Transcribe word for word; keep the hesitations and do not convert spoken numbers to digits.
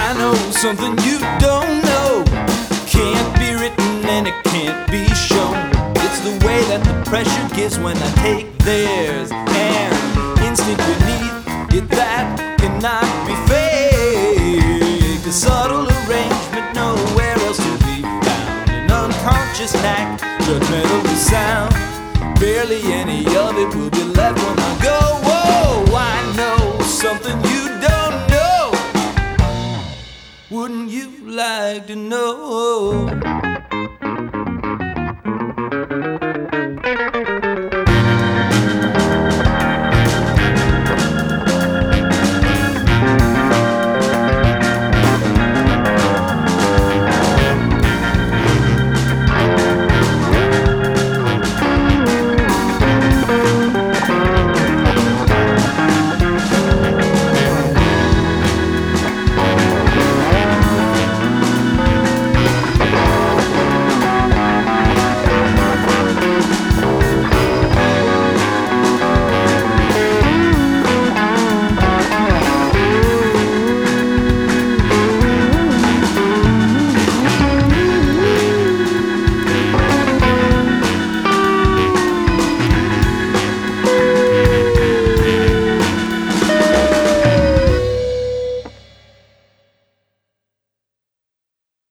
I know something you don't know. Can't be written and it can't be shown. It's the way that the pressure gives when I take theirs, and instinct beneath it that cannot be faked. A subtle arrangement nowhere else to be found. An unconscious knack, judgmental to sound. Barely any of it will be left when I go. Whoa, I know something you don't know. Wouldn't you like to know?